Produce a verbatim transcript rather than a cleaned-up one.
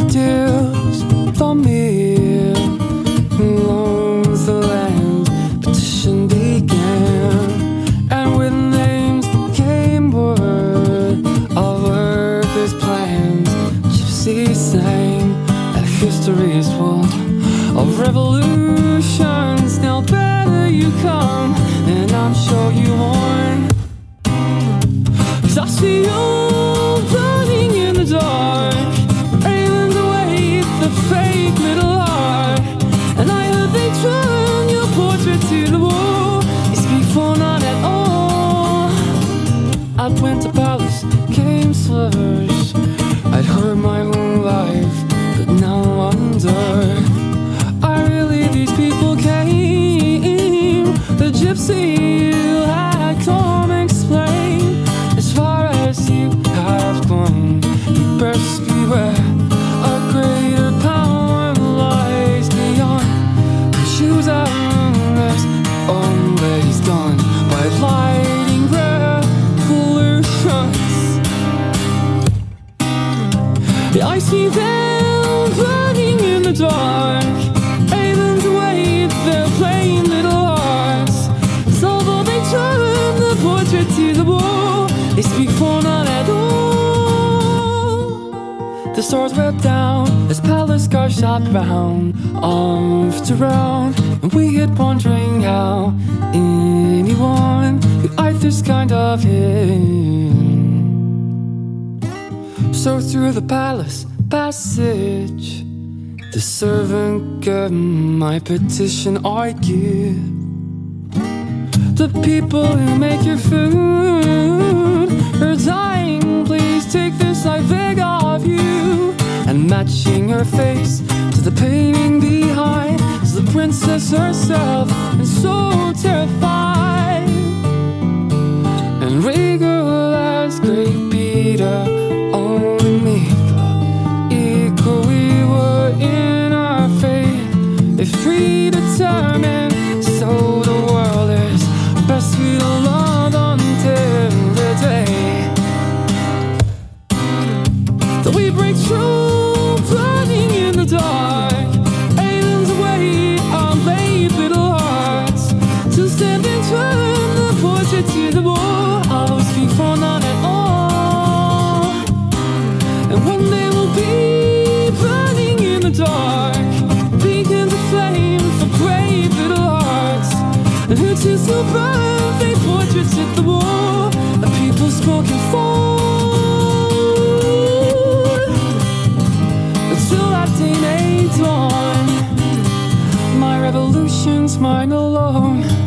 deals for me. Along the land, petition began, and with names came word of workers' plans. Gypsies sang that history is full of revolutions. Now better you come, and I'm sure you won. 'Cause I see you burning in the dark, railing away the fake middle heart. And I heard they turn your portrait to the wall. You speak for none at all. I went to palace, came slurs. I'd heard my whole life, but now I wonder, are really these people came? The gypsy had come explain. As far as you have gone, you best beware. A greater power lies beyond. Choose a that's always done by lighting revolutions. I see them burning in the dark, ravens away their plain little hearts. So though they turn the portrait to the wall, they speak for none at all. The stars wept down as palace cars shot round after round, and we hid wondering how anyone could hide this kind of him. So through the palace passage, the servant gave my petition argued. The people who make your food are dying. Please take this, I beg of you. And matching her face to the painting behind is the princess herself, and so terrified. And regal as great Peter, only Mika, equal we were in our faith. If predetermined, so the world is best we don't love until the day that we break through, burning in the dark, aliens away our late little hearts. To stand and turn the portrait to the wall, I will speak for none at all. And one day we'll be burning in the dark, beacons of flame for brave little hearts. And who choose to burn fake portraits at the wall, a people spoken for. Until that day may dawn, my revolution's mine alone.